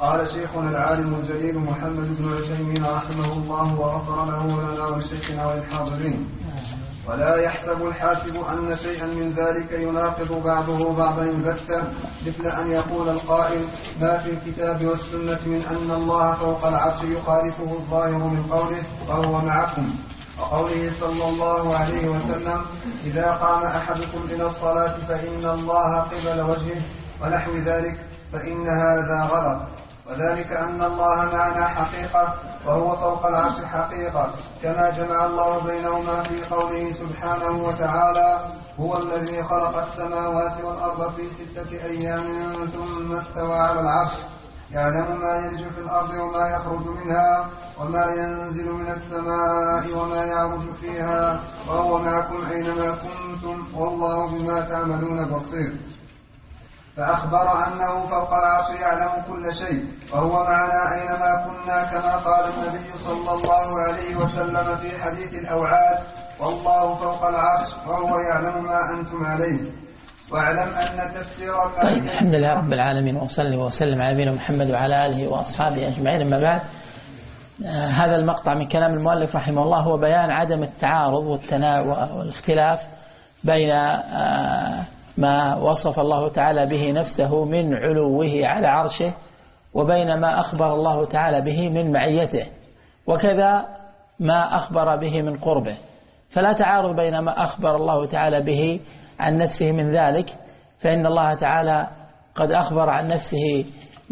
قال شيخنا العالم الجليل محمد بن عثيمين رحمه الله وغفر له ولنا ولشيخنا وللحاضرين: ولا يحسب الحاسب أن شيئا من ذلك يناقض بعضه بعضا البتة، مثل أن يقول القائل: ما في الكتاب والسنة من أن الله فوق العرش يخالفه الظاهر من قوله وهو معكم، وقوله صلى الله عليه وسلم: إذا قام أحدكم إلى الصلاة فإن الله قبل وجهه، ونحو ذلك، فإن هذا غلط. وذلك أن الله معنا حقيقة وهو فوق العرش حقيقة، كما جمع الله بينهما في قوله سبحانه وتعالى: هو الذي خلق السماوات والأرض في 6 أيام ثم استوى على العرش، يعلم ما يلج في الأرض وما يخرج منها وما ينزل من السماء وما يعرج فيها، وهو معكم أينما كنتم والله بما تعملون بصير. فأخبر أنه فوق العرش يعلم كل شيء وهو معنا أينما كنا، كما قال النبي صلى الله عليه وسلم في حديث الأوعاد: والله فوق العرش وهو يعلم ما أنتم عليه. واعلم أن تفسير طيب، الحمد لله رب العالمين، وصلي وسلم على نبينا محمد وعلى آله وأصحابه أجمعين. أما بعد، هذا المقطع من كلام المؤلف رحمه الله هو بيان عدم التعارض والاختلاف بين ما وصف الله تعالى به نفسه من علوه على عرشه، وبين ما أخبر الله تعالى به من معيته، وكذا ما أخبر به من قربه. فلا تعارض بين ما أخبر الله تعالى به عن نفسه من ذلك، فإن الله تعالى قد أخبر عن نفسه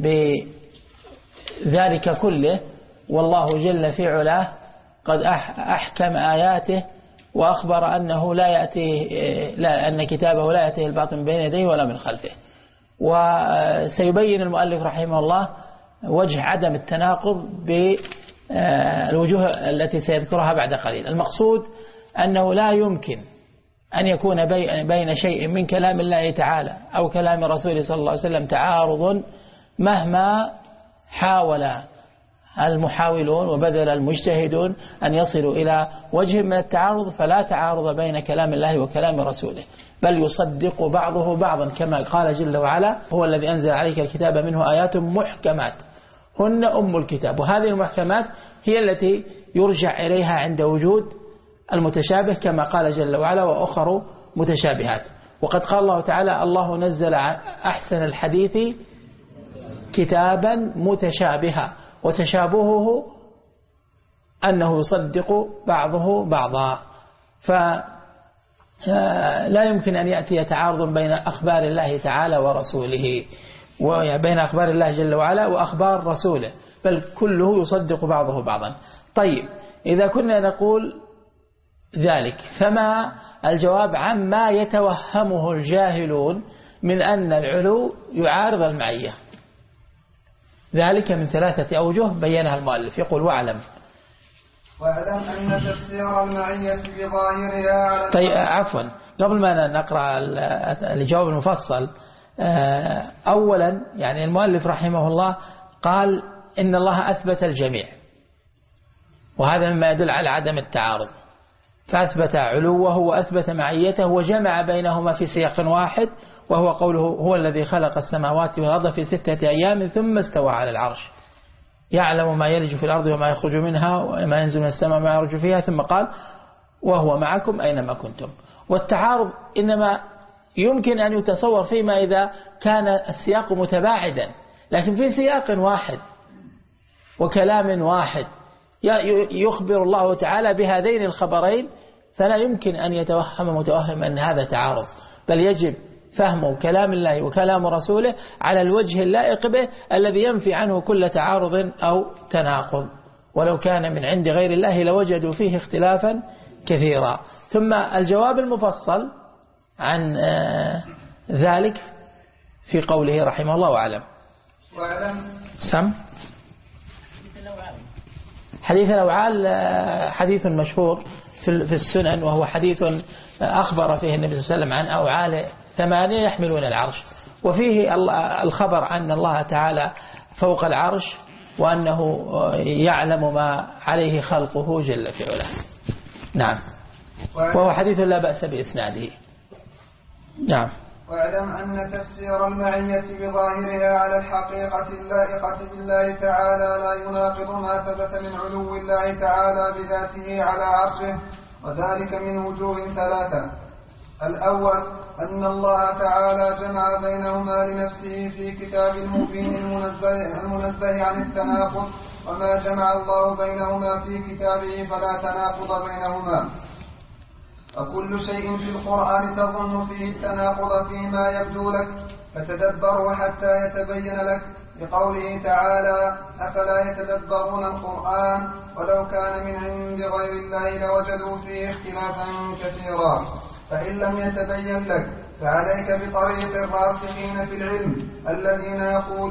بذلك كله، والله جل في علاه قد أحكم آياته وأخبر أنه أن كتابه لا يأتيه الباطل من بين يديه ولا من خلفه. وسيبين المؤلف رحمه الله وجه عدم التناقض بالوجوه التي سيذكرها بعد قليل. المقصود أنه لا يمكن أن يكون بين شيء من كلام الله تعالى أو كلام رسوله صلى الله عليه وسلم تعارض، مهما حاول المحاولون وبذل المجتهدون أن يصلوا إلى وجه من التعارض. فلا تعارض بين كلام الله وكلام رسوله، بل يصدق بعضه بعضا، كما قال جل وعلا: هو الذي أنزل عليك الكتاب منه آيات محكمات هن أم الكتاب. وهذه المحكمات هي التي يرجع إليها عند وجود المتشابه، كما قال جل وعلا: وأخر متشابهات. وقد قال الله تعالى: الله نزل أحسن الحديث كتابا متشابها، وتشابهه أنه يصدق بعضه بعضا. فلا يمكن أن يأتي تعارض بين أخبار الله تعالى ورسوله، وبين أخبار الله جل وعلا وأخبار رسوله، بل كله يصدق بعضه بعضا. طيب، إذا كنا نقول ذلك، فما الجواب عما يتوهمه الجاهلون من أن العلو يعارض المعية؟ ذلك من 3 أوجه بينها المؤلف. يقول: واعلم أن تفسير المعية بظاهرها. طيب، عفوا، قبل ما نقرأ الجواب المفصل، أولا يعني المؤلف رحمه الله قال إن الله أثبت الجميع، وهذا مما يدل على عدم التعارض، فأثبت علوه وأثبت معيته وجمع بينهما في سياق واحد، وهو قوله: هو الذي خلق السماوات والأرض في 6 أيام ثم استوى على العرش، يعلم ما يلج في الأرض وما يخرج منها وما ينزل من السماء وما يعرج فيها، ثم قال: وهو معكم أينما كنتم. والتعارض إنما يمكن أن يتصور فيما إذا كان السياق متباعدا، لكن في سياق واحد وكلام واحد يخبر الله تعالى بهذين الخبرين، فلا يمكن أن يتوهم متوهم أن هذا تعارض، بل يجب فهم كلام الله وكلام رسوله على الوجه اللائق به الذي ينفي عنه كل تعارض أو تناقض، ولو كان من عند غير الله لوجدوا فيه اختلافا كثيرا. ثم الجواب المفصل عن ذلك في قوله رحمه الله: وأعلم. سم حديث الأوعال حديث مشهور في السنن، وهو حديث أخبر فيه النبي صلى الله عليه وسلم عن أوعال 8 يحملون العرش، وفيه الخبر أن الله تعالى فوق العرش، وأنه يعلم ما عليه خلقه جل في علاه. نعم، وهو حديث لا بأس بإسناده. نعم. واعلم أن تفسير المعية بظاهرها على الحقيقة اللائقة بالله تعالى لا يناقض ما ثبت من علو الله تعالى بذاته على عرشه، وذلك من وجوه ثلاثة. الأول أن الله تعالى جمع بينهما لنفسه في كتاب مبين المنزه عن التناقض، وما جمع الله بينهما في كتابه فلا تناقض بينهما. وكل شيء في القرآن تظن فيه التناقض فيما يبدو لك فتدبره حتى يتبين لك، لقوله تعالى: أفلا يتدبرون القرآن ولو كان من عند غير الله لوجدوا فيه اختلافا كثيرا. فإن لم يتبين لك فعليك بطريق الراسخين في العلم الذين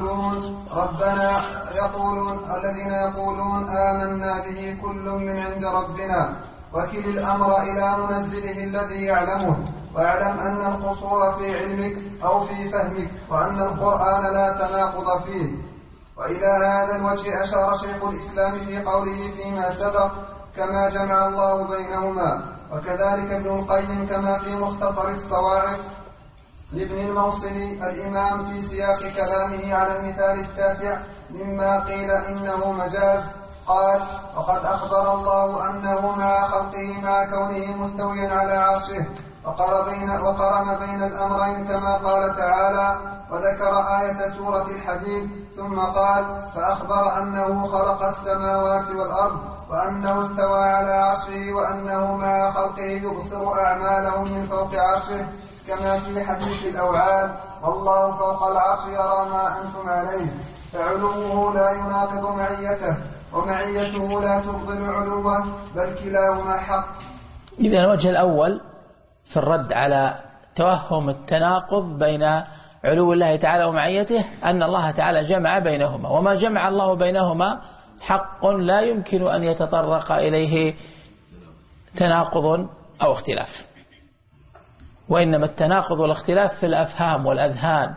يقولون آمنا به كل من عند ربنا، وكل الأمر إلى منزله الذي يعلمه، واعلم أن القصور في علمك أو في فهمك، وأن القرآن لا تناقض فيه. وإلى هذا الوجه أشار شيخ الإسلام في قوله فيما سبق: كما جمع الله بينهما. وكذلك ابن القيم كما في مختصر الصواعق لابن الموصلي الإمام في سياق كلامه على المثال التاسع مما قيل إنه مجاز، قال: وقد أخبر الله أنه مع خلقه مع كونه مستويا على عرشه، وقرن بين الأمرين كما قال تعالى، وذكر آية سورة الحديد، ثم قال: فأخبر أنه خلق السماوات والأرض، وأنه استوى على عرشه، وأنه مع خلقه يبصر أعمالهم من فوق عرشه، كما في حديث الأوعاد: والله فوق العرش يرى ما أنتم عليه. فعلوه لا يناقض معيته، ومعيته لا تبطل علوه، بل كلاهما حق. إذن الوجه الأول في الرد على توهم التناقض بين علو الله تعالى ومعيته أن الله تعالى جمع بينهما، وما جمع الله بينهما حق لا يمكن أن يتطرق إليه تناقض أو اختلاف، وإنما التناقض والاختلاف في الأفهام والأذهان،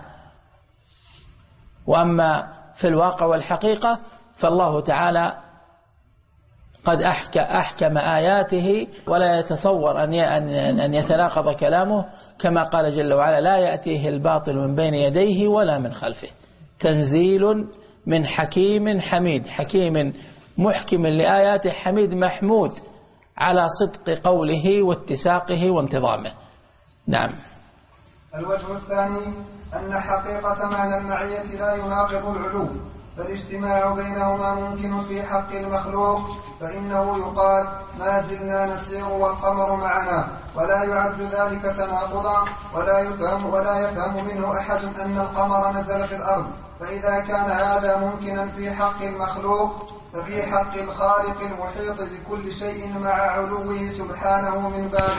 وأما في الواقع والحقيقة فالله تعالى قد أحكم آياته ولا يتصور أن يتناقض كلامه، كما قال جل وعلا: لا يأتيه الباطل من بين يديه ولا من خلفه، تنزيل من حكيم حميد، حكيم محكم لآياته، حميد محمود على صدق قوله واتساقه وانتظامه. نعم. الوجه الثاني أن حقيقة معنى المعية لا يناقض العلو، فالاجتماع بينهما ممكن في حق المخلوق، فإنه يقال: ما زلنا نسير والقمر معنا، ولا يعد ذلك تناقضا، ولا يفهم منه أحد أن القمر نزل في الأرض. فإذا كان هذا ممكنا في حق المخلوق، ففي حق الخالق المحيط بكل شيء مع علوه سبحانه من باب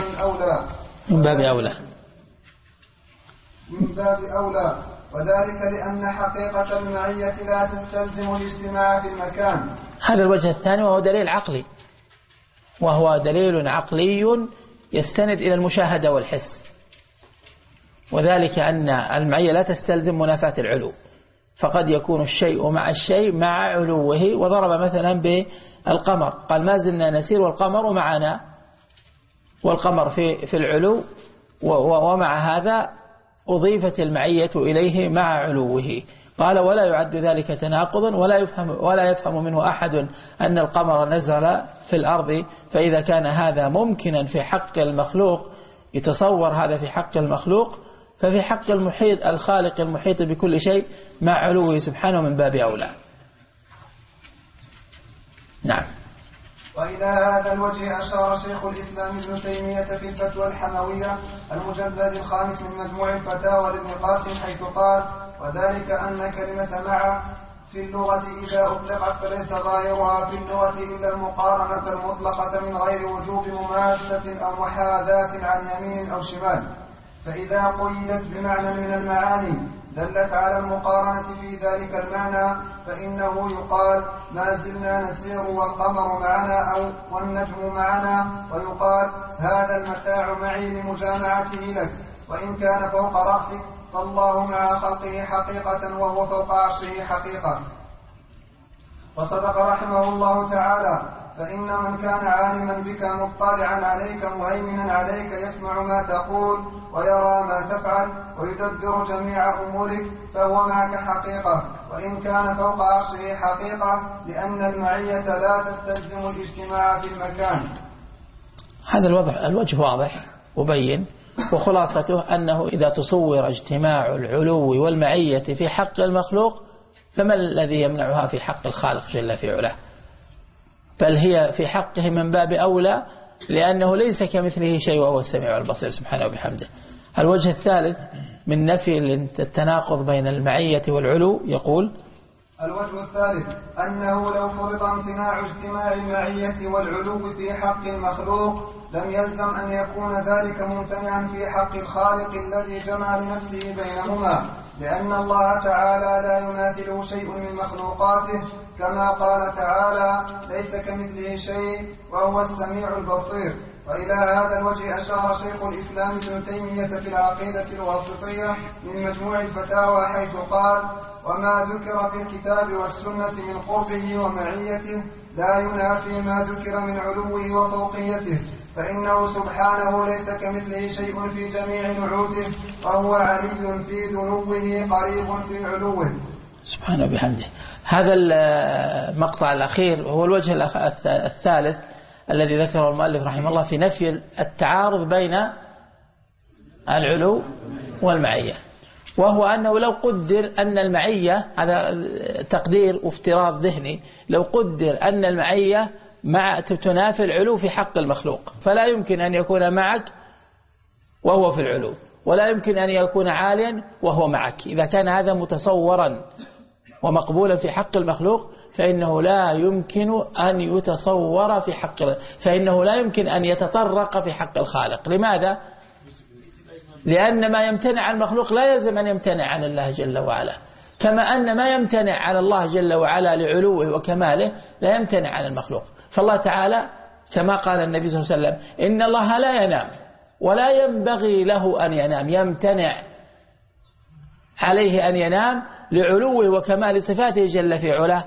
أولى، وذلك لأن حقيقة المعية لا تستلزم الاجتماع في المكان. هذا الوجه الثاني، وهو دليل عقلي، وهو دليل عقلي يستند إلى المشاهدة والحس، وذلك أن المعية لا تستلزم منافاة العلو، فقد يكون الشيء مع الشيء مع علوه. وضرب مثلا بالقمر، قال: ما زلنا نسير والقمر معنا، والقمر في العلو، ومع هذا أضيفت المعية إليه مع علوه. قال: ولا يعد ذلك تناقضا، ولا يفهم منه أحد أن القمر نزل في الأرض. فإذا كان هذا ممكنا في حق المخلوق، يتصور هذا في حق المخلوق، ففي حق المحيط الخالق المحيط بكل شيء مع علوه سبحانه من باب أولى. نعم. وإلى هذا الوجه أشار شيخ الإسلام ابن تيمية في الفتوى الحموية المجلد 5 من مجموع الفتاوى لابن قاسم، حيث قال: وذلك أن كلمة مع في اللغة إذا أطلقت فليس ظاهرها في اللغة إلا المقارنة المطلقة من غير وجوب مماسة أو محاذاة عن يمين أو شمال، فإذا قيدت بمعنى من المعاني دلت على المقارنة في ذلك المعنى، فإنه يقال: ما زلنا نسير والقمر معنا، أو والنجم معنا، ويقال: هذا المتاع معي لمجامعته لك. وإن كان فوق رأسك فالله مع خلقه حقيقة، وهو فوق عرشه حقيقة. وصدق رحمه الله تعالى: فإن من كان عالما بك مطلعا عليك مهيمنا عليك يسمع ما تقول ويرى ما تفعل، ويدبر جميع أمورك فهو معك حقيقة، وإن كان فوق عرشه حقيقة، لأن المعية لا تستلزم الاجتماع في المكان. هذا الوجه واضح وبين، وخلاصته أنه إذا تصور اجتماع العلو والمعية في حق المخلوق فما الذي يمنعها في حق الخالق جل في علاه؟ بل هي في حقه من باب أولى، لأنه ليس كمثله شيء وهو السميع البصير سبحانه وبحمده. الوجه الثالث من نفي التناقض بين المعية والعلو يقول: الوجه الثالث أنه لو فرض امتناع اجتماع المعية والعلو في حق المخلوق لم يلزم أن يكون ذلك ممتنعا في حق الخالق الذي جمع لنفسه بينهما، لأن الله تعالى لا يماثله شيء من مخلوقاته، كما قال تعالى: ليس كمثله شيء وهو السميع البصير. وإلى هذا الوجه أشار شيخ الإسلام ابن تيمية في العقيدة الواسطية من مجموع الفتاوى حيث قال: وما ذكر في الكتاب والسنة من قربه ومعيته لا ينافي ما ذكر من علوه وفوقيته، فإنه سبحانه ليس كمثله شيء في جميع نعوته، وهو علي في دنوه قريب في علوه سبحانه بحمده. هذا المقطع الأخير هو الوجه الثالث الذي ذكره المؤلف رحمه الله في نفي التعارض بين العلو والمعية، وهو أنه لو قدر أن المعية، هذا تقدير وافتراض ذهني، لو قدر أن المعية تنافي العلو في حق المخلوق، فلا يمكن أن يكون معك وهو في العلو، ولا يمكن أن يكون عاليا وهو معك. إذا كان هذا متصورا ومقبولا في حق المخلوق فإنه لا يمكن أن يتصور في حق، فإنه لا يمكن أن يتطرق في حق الخالق. لماذا؟ لأن ما يمتنع عن المخلوق لا يلزم أن يمتنع عن الله جل وعلا، كما أن ما يمتنع عن الله جل وعلا لعلوه وكماله لا يمتنع عن المخلوق. فالله تعالى كما قال النبي صلى الله عليه وسلم: إن الله لا ينام ولا ينبغي له أن ينام، يمتنع عليه أن ينام لعلوه وكمال صفاته جل في علاه،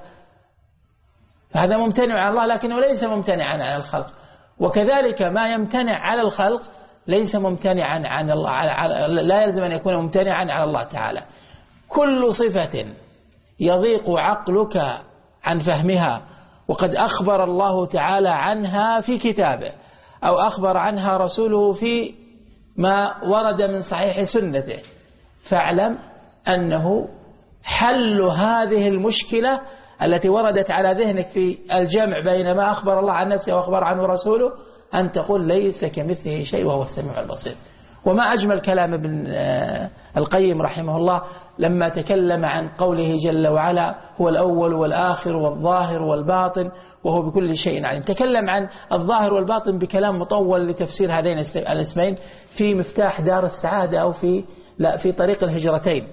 فهذا ممتنع عن الله لكنه ليس ممتنعا عن الخلق. وكذلك ما يمتنع على الخلق ليس ممتنعا عن الله، لا يلزم أن يكون ممتنعا على الله تعالى. كل صفة يضيق عقلك عن فهمها وقد أخبر الله تعالى عنها في كتابه أو أخبر عنها رسوله في ما ورد من صحيح سنته، فاعلم أنه حل هذه المشكلة التي وردت على ذهنك في الجمع بين ما أخبر الله عن نفسه وأخبر عنه رسوله أن تقول: ليس كمثله شيء وهو السميع البصير. وما أجمل كلام ابن القيم رحمه الله لما تكلم عن قوله جل وعلا: هو الأول والآخر والظاهر والباطن وهو بكل شيء عليم. تكلم عن الظاهر والباطن بكلام مطول لتفسير هذين الاسمين في مفتاح دار السعادة أو في طريق الهجرتين،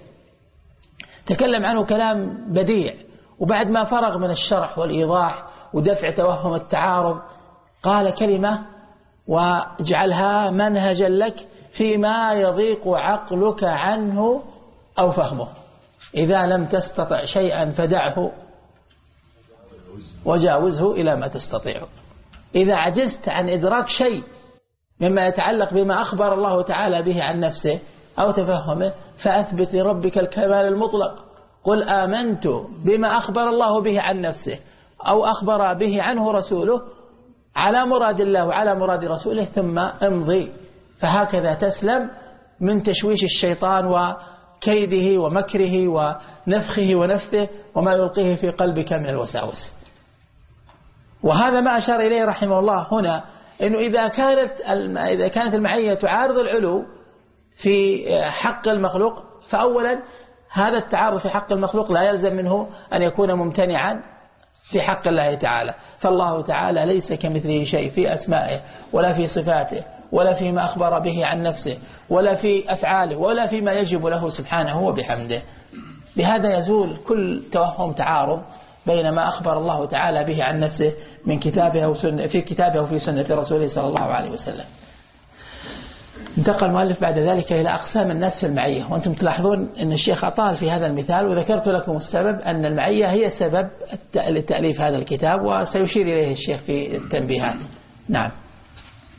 تكلم عنه كلام بديع. وبعد ما فرغ من الشرح والإيضاح ودفع توهم التعارض قال كلمة واجعلها منهجا لك فيما يضيق عقلك عنه أو فهمه: إذا لم تستطع شيئا فدعه وجاوزه إلى ما تستطيع. إذا عجزت عن إدراك شيء مما يتعلق بما أخبر الله تعالى به عن نفسه أو تفهمه فأثبت لربك الكمال المطلق، قل آمنت بما أخبر الله به عن نفسه أو أخبر به عنه رسوله على مراد الله وعلى مراد رسوله ثم امضي. فهكذا تسلم من تشويش الشيطان وكيده ومكره ونفخه ونفثه وما يلقيه في قلبك من الوساوس. وهذا ما أشار إليه رحمه الله هنا، إنه إذا كانت المعية تعارض العلو في حق المخلوق، فأولا هذا التعارض في حق المخلوق لا يلزم منه أن يكون ممتنعا في حق الله تعالى، فالله تعالى ليس كمثله شيء في أسمائه ولا في صفاته ولا فيما أخبر به عن نفسه ولا في أفعاله ولا فيما يجب له سبحانه وبحمده. بهذا يزول كل توهم تعارض بين ما أخبر الله تعالى به عن نفسه من كتابه في كتابه وفي سنة رسوله صلى الله عليه وسلم. انتقل المؤلف بعد ذلك إلى أقسام الناس في المعية، وأنتم تلاحظون أن الشيخ أطال في هذا المثال، وذكرت لكم السبب أن المعية هي سبب لتأليف هذا الكتاب، وسيشير إليه الشيخ في التنبيهات. نعم.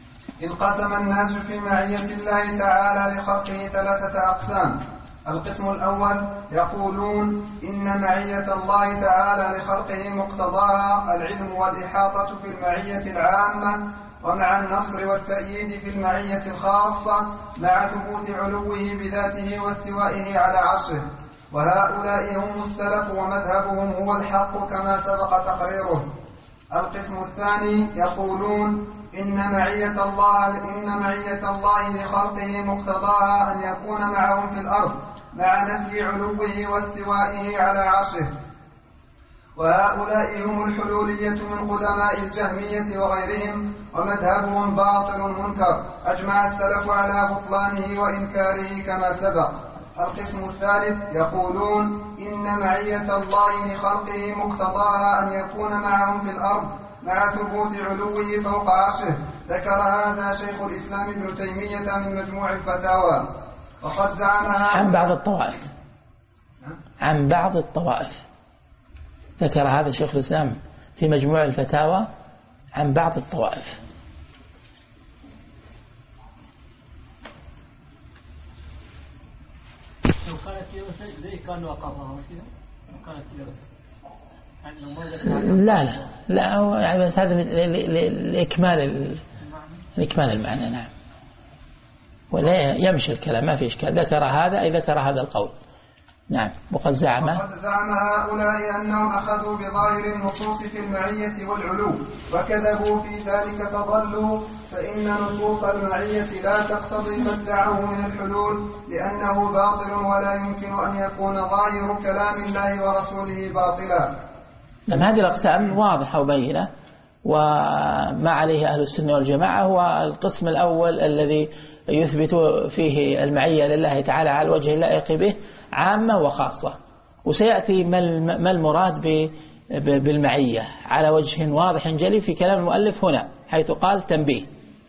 انقسم الناس في معية الله تعالى لخلقه 3 أقسام. القسم الأول يقولون إن معية الله تعالى لخلقه مقتضاها العلم والإحاطة في المعية العامة، ومع النصر والتأييد في المعية الخاصة، مع ثبوت علوه بذاته واستوائه على عرشه. وهؤلاء هم السلف ومذهبهم هو الحق كما سبق تقريره. القسم الثاني يقولون إن معية الله لخلقه مقتضاها أن يكون معهم في الأرض، مع نفي علوه واستوائه على عرشه. وهؤلاء هم الحلولية من قدماء الجهمية وغيرهم، ومذهبهم باطل منكر، أجمع السلف على بطلانه وإنكاره كما سبق. القسم الثالث يقولون إن معية الله لخلقه مقتضاها أن يكون معهم في الأرض، مع ثبوت علوه فوق عرشه. ذكر هذا شيخ الإسلام ابن تيمية من مجموع الفتاوى. وقد زعمها عن بعض الطوائف ذكر هذا شيخ الإسلام في مجموع الفتاوى عن بعض الطوائف. لو كانت كذا بس زي كانوا وقفها مش كذا، لو كانت كذا بس لا هو يعني بس هذا لإكمال المعنى. نعم، ولا يمشي الكلام ما في إشكال. ذكر هذا أي ذكر هذا القول. نعم. وقد زعم هؤلاء أنهم أخذوا بظاهر النصوص في المعية والعلو وكذبوا في ذلك فضلوا، فإن نصوص المعية لا تقتضي ما ادعوه من الحلول، لأنه باطل ولا يمكن أن يكون ظاهر كلام الله ورسوله باطلا. نعم، هذه الأقسام واضحة وبينة، وما عليه أهل السنة والجماعة هو القسم الأول الذي يثبت فيه المعية لله تعالى على الوجه اللائق به عامة وخاصة. وسيأتي ما المراد بالمعية على وجه واضح جلي في كلام المؤلف هنا، حيث قال تنبيه.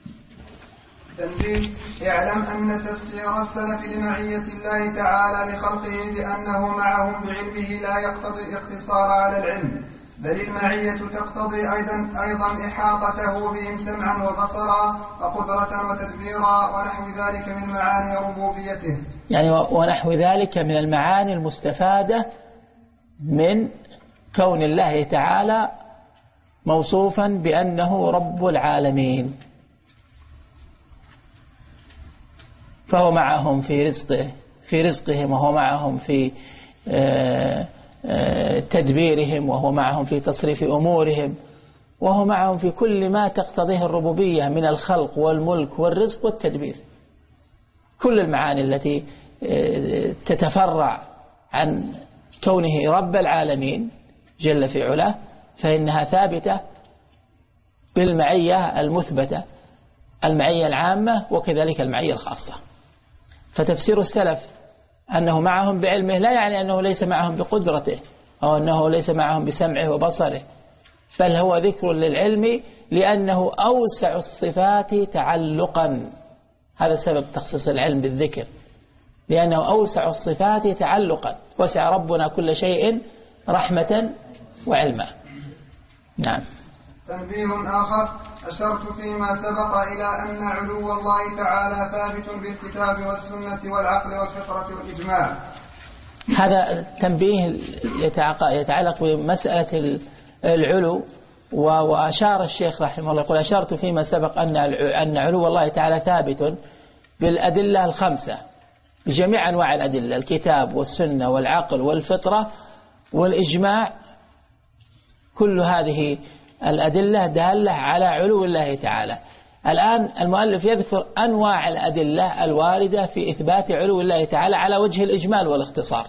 اعلم أن تفسير السلف لمعية الله تعالى لخلقه بأنه معهم بعلمه لا يقتضي الاقتصار على العلم، بل المعية تقتضي أيضا إحاطته بهم سمعا وبصرا وقدرة وتدبيرا ونحو ذلك من معاني ربوبيته. يعني ونحو ذلك من المعاني المستفادة من كون الله تعالى موصوفا بأنه رب العالمين، فهو معهم في رزقهم، وهو معهم في تدبيرهم، وهو معهم في تصريف أمورهم، وهو معهم في كل ما تقتضيه الربوبية من الخلق والملك والرزق والتدبير. كل المعاني التي تتفرع عن كونه رب العالمين جل في علاه فإنها ثابتة بالمعية المثبتة، المعية العامة وكذلك المعية الخاصة. فتفسير السلف أنه معهم بعلمه لا يعني أنه ليس معهم بقدرته أو أنه ليس معهم بسمعه وبصره، بل هو ذكر للعلم لأنه أوسع الصفات تعلقا. هذا سبب تخصيص العلم بالذكر، لأنه أوسع الصفات تعلقا، وسع ربنا كل شيء رحمة وعلما. نعم. تنبيه آخر أشرت فيما سبق إلى أن علو الله تعالى ثابت بالكتاب والسنة والعقل والفطرة والإجماع. هذا تنبيه يتعلق بمسألة العلو، وأشار الشيخ رحمه الله يقول أشرت فيما سبق أن علو الله تعالى ثابت بالأدلة الخمسة، بجميع أنواع الأدلة، الكتاب والسنة والعقل والفطرة والإجماع. كل هذه الأدلة دالة على علو الله تعالى. الآن المؤلف يذكر أنواع الأدلة الواردة في إثبات علو الله تعالى على وجه الإجمال والاختصار،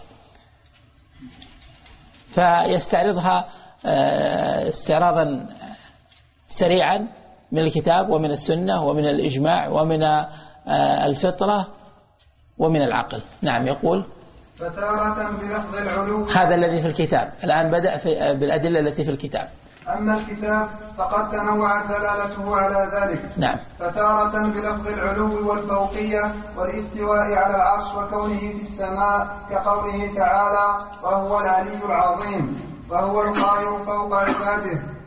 فيستعرضها استعراضا سريعا من الكتاب ومن السنة ومن الإجماع ومن الفطرة ومن العقل. نعم. يقول فتارة بلفظ العلو، هذا الذي في الكتاب. الآن بدأ بالأدلة التي في الكتاب. أما الكتاب فقد تنوعت دلالته على ذلك. نعم. فتارة بلفظ العلو والفوقية والاستواء على العرش وكونه في السماء، كقوله تعالى وهو العلي العظيم وهو القاهر فوق عباده،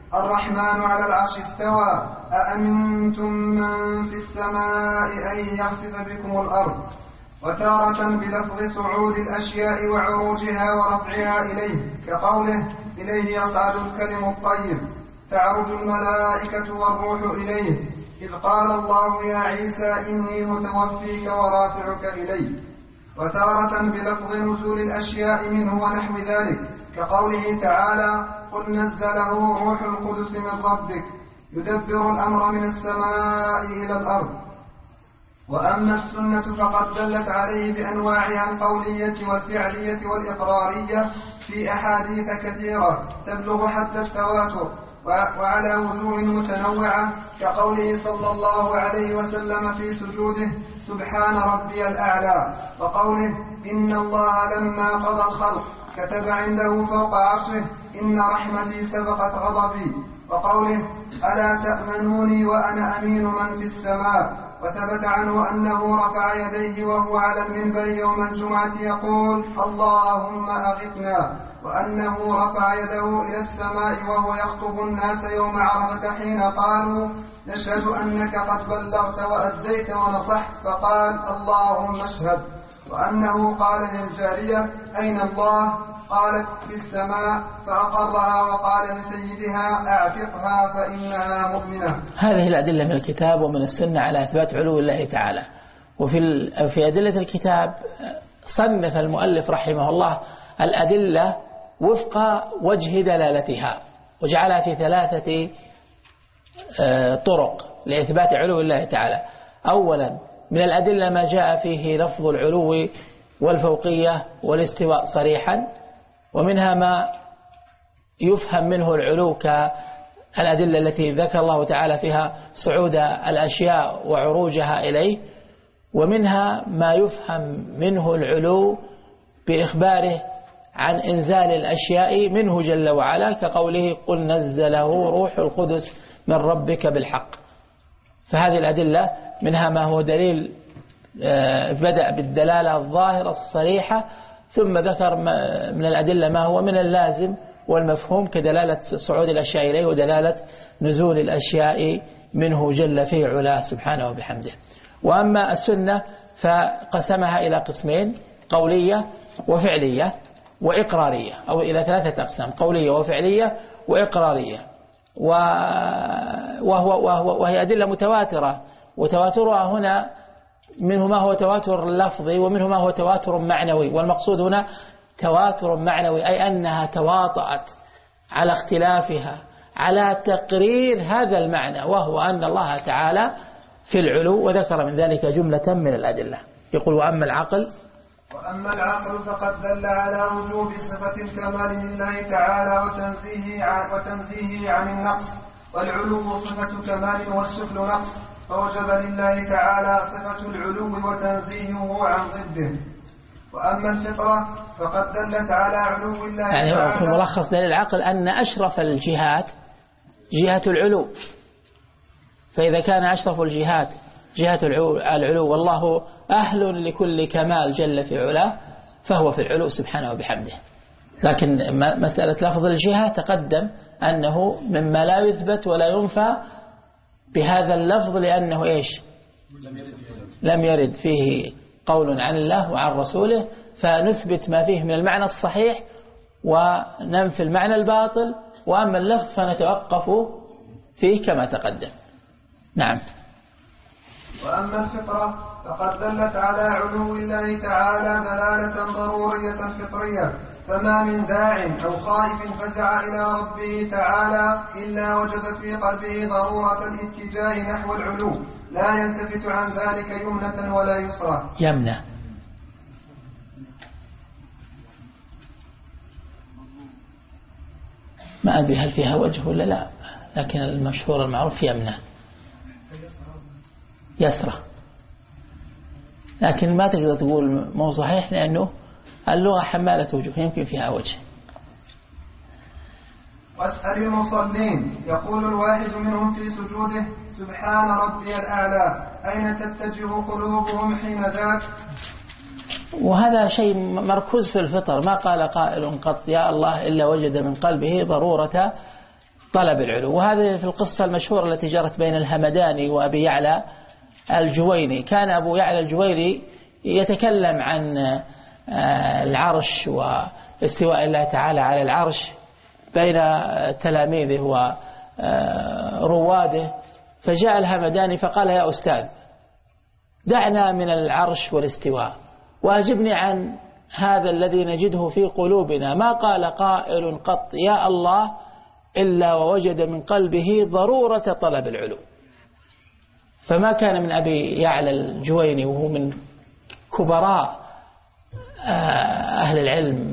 الرحمن على العرش استوى أأمنتم من في السماء أن يخسف بكم الأرض. وتارة بلفظ صعود الأشياء وعروجها ورفعها إليه كقوله إليه يصعد الكلم الطيب تعرج الملائكة والروح إليه إذ قال الله يا عيسى إني متوفيك ورافعك إلي. وتارة بلفظ نزول الأشياء منه ونحو ذلك كقوله تعالى قل نزله روح القدس من ربك يدبر الأمر من السماء إلى الأرض. وأما السنة فقد دلت عليه بأنواعها القولية والفعلية والإقرارية في أحاديث كثيرة تبلغ حد التواتر وعلى وجوه متنوعة كقوله صلى الله عليه وسلم في سجوده سبحان ربي الأعلى وقوله إن الله لما قضى الخلق كتب عنده فوق عرشه إن رحمتي سبقت غضبي وقوله ألا تأمنوني وأنا أمين من في السماء. وثبت عنه أنه رفع يديه وهو على المنبر يوم الجمعة يقول اللهم أغثنا وأنه رفع يده إلى السماء وهو يخطب الناس يوم عرفة حين قالوا نشهد أنك قد بلغت وأديت ونصحت فقال اللهم اشهد. وأنه قال للجارية أين الله قالت في السماء فأقرها وقال لسيدها أعتقها فإنها مؤمنة. هذه الأدلة من الكتاب ومن السنة على إثبات علو الله تعالى. وفي أدلة الكتاب صنف المؤلف رحمه الله الأدلة وفق وجه دلالتها وجعلها في 3 طرق لإثبات علو الله تعالى. أولا من الأدلة ما جاء فيه لفظ العلو والفوقية والاستواء صريحا ومنها ما يفهم منه العلو كالأدلة التي ذكر الله تعالى فيها صعود الأشياء وعروجها إليه ومنها ما يفهم منه العلو بإخباره عن إنزال الأشياء منه جل وعلا كقوله قل نزله روح القدس من ربك بالحق. فهذه الأدلة منها ما هو دليل بدأ بالدلالة الظاهرة الصريحة ثم ذكر من الأدلة ما هو من اللازم والمفهوم كدلالة صعود الأشياء إليه ودلالة نزول الأشياء منه جل في علاه سبحانه وبحمده. وأما السنة فقسمها إلى قسمين قولية وفعلية وإقرارية أو إلى 3 أقسام قولية وفعلية وإقرارية وهي أدلة متواترة وتواترها هنا منه ما هو تواتر لفظي ومنه ما هو تواتر معنوي والمقصود هنا تواتر معنوي أي أنها تواطأت على اختلافها على تقرير هذا المعنى وهو أن الله تعالى في العلو وذكر من ذلك جملة من الأدلة. يقول وأما العقل فقد دل على وجوب صفة الكمال لله تعالى وتنزيهه عن النقص والعلو صفة كمال والسفل نقص فوجب لله تعالى صفة العلو وتنزيهه عن ضده. وأما الفطرة فقد دلت على علو الله يعني تعالى في ملخص دليل العقل أن أشرف الجهات جهة العلو فإذا كان أشرف الجهات جهة العلو والله أهل لكل كمال جل في علاه فهو في العلو سبحانه وبحمده. لكن مسألة لفظ الجهة تقدم أنه مما لا يثبت ولا ينفى بهذا اللفظ لأنه إيش لم يرد فيه قول عن الله وعن رسوله فنثبت ما فيه من المعنى الصحيح وننفي المعنى الباطل وأما اللفظ فنتوقف فيه كما تقدم. نعم. وأما الفطرة فقد دلت على علو الله تعالى دلالة ضرورية فطرية فما من داع أو خائف فزع إلى ربه تعالى إلا وجد في قلبه ضرورة الاتجاه نحو العلو لا يلتفت عن ذلك يمنة ولا يسرى. يمنة ما أدري هل فيها وجه ولا لا لكن المشهور المعروف يمنة يسرى لكن ما تقدر تقول مو صحيح لأنه اللغة حمالة وجه يمكن فيها وجه. واسأل المصلين يقول الواحد منهم في سجوده سبحان ربي الأعلى أين تتجه قلوبهم حين ذاك. وهذا شيء مركوز في الفطر ما قال قائل قط يا الله إلا وجد من قلبه ضرورة طلب العلو. وهذه في القصة المشهورة التي جرت بين الهمداني وأبي يعلى الجويني. كان أبو يعلى الجويني يتكلم عن العرش واستواء الله تعالى على العرش بين تلاميذه ورواده، فجاء الهمداني فقال: يا أستاذ، دعنا من العرش والاستواء وأجبني عن هذا الذي نجده في قلوبنا. ما قال قائل قط يا الله إلا ووجد من قلبه ضرورة طلب العلو. فما كان من أبي يعلى الجويني وهو من كبراء أهل العلم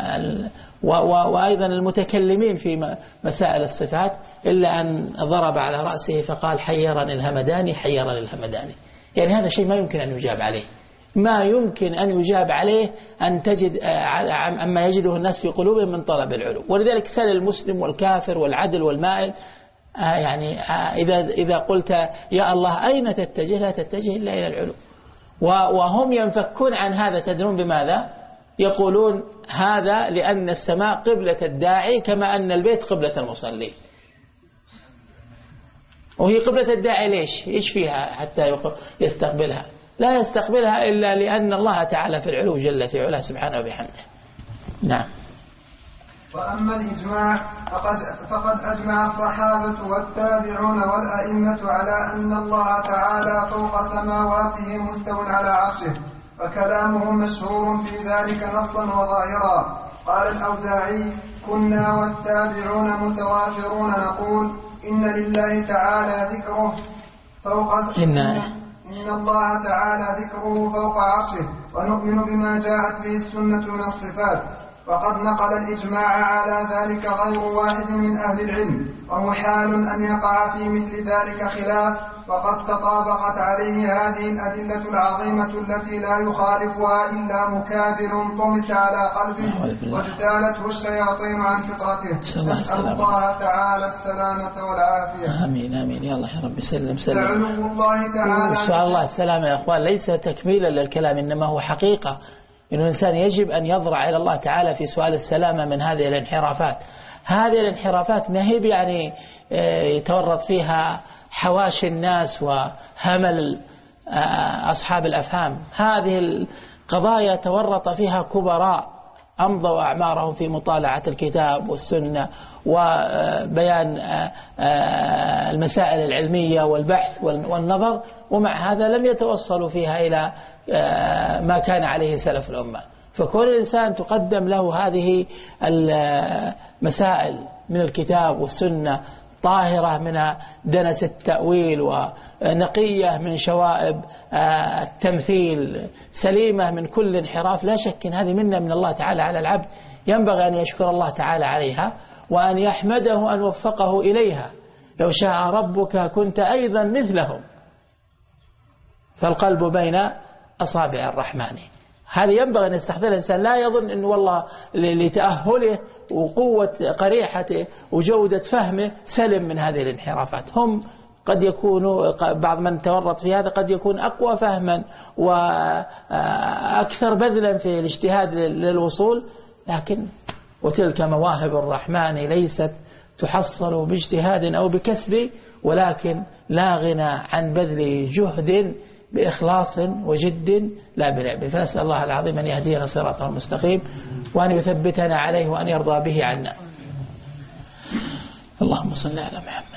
وأيضا المتكلمين في مسائل الصفات إلا أن ضرب على رأسه فقال: حيرني الهمداني، حيرني الهمداني. يعني هذا شيء ما يمكن أن يجاب عليه، ما يمكن أن يجاب عليه أن تجد عما يجده الناس في قلوبهم من طلب العلو. ولذلك سأل المسلم والكافر والعدل والمائل، يعني إذا قلت يا الله أين تتجه؟ لا تتجه إلا إلى العلو. وهم ينفكون عن هذا، تدرون بماذا؟ يقولون هذا لأن السماء قبلة الداعي كما أن البيت قبلة المصلي. وهي قبلة الداعي ليش؟ إيش فيها حتى يستقبلها؟ لا يستقبلها إلا لأن الله تعالى في العلو جل في علاه سبحانه وبحمده. نعم. وأما الإجماع فقد أجمع الصحابة والتابعون والأئمة على أن الله تعالى فوق سماواته مستو على عرشه، فكلامهم مشهور في ذلك نصا وظاهرا. قال الأوزاعي: كنا والتابعون متوافرون نقول إن لله تعالى ذكره فوق إن الله تعالى ذكره فوق عرشه، ونؤمن بما جاءت به السنة من الصفات. وقد نقل الإجماع على ذلك غير واحد من أهل العلم، ومحال أن يقع في مثل ذلك خلاف، وقد تطابقت عليه هذه الأدلة العظيمة التي لا يخالفها إلا مكابر طمس على قلبه واجتالته الشياطين عن فطرته. نسأل الله تعالى السلامة والعافية. آمين آمين. يا الله يا رب سلم. علو الله تعالى إن شاء الله السلامة يا أخوان، ليس تكميلا للكلام إنما هو حقيقة. إن الإنسان يجب أن يضرع إلى الله تعالى في سؤال السلامة من هذه الانحرافات. هذه الانحرافات ما هي يعني يتورط فيها حواشي الناس وهمل أصحاب الأفهام. هذه القضايا تورط فيها كبراء أمضوا أعمارهم في مطالعة الكتاب والسنة وبيان المسائل العلمية والبحث والنظر، ومع هذا لم يتوصلوا فيها إلى ما كان عليه سلف الأمة. فكل إنسان تقدم له هذه المسائل من الكتاب والسنة طاهرة من دنس التأويل ونقية من شوائب التمثيل، سليمة من كل انحراف، لا شك أن هذه منة من الله تعالى على العبد، ينبغي أن يشكر الله تعالى عليها وأن يحمده أن وفقه إليها. لو شاء ربك كنت أيضا مثلهم، فالقلب بين أصابع الرحمن. هذا ينبغي أن يستحضر الإنسان، لا يظن أن والله لتأهله وقوة قريحته وجودة فهمه سلم من هذه الانحرافات. هم قد يكونوا بعض من تورط في هذا قد يكون أقوى فهما وأكثر بذلا في الاجتهاد للوصول، لكن وتلك مواهب الرحمن ليست تحصل باجتهاد أو بكسب، ولكن لا غنى عن بذل جهد بإخلاص وجد لا بلعب. فنسأل الله العظيم أن يهدينا صراطه المستقيم وأن يثبتنا عليه وأن يرضى به عنا. اللهم صل على محمد.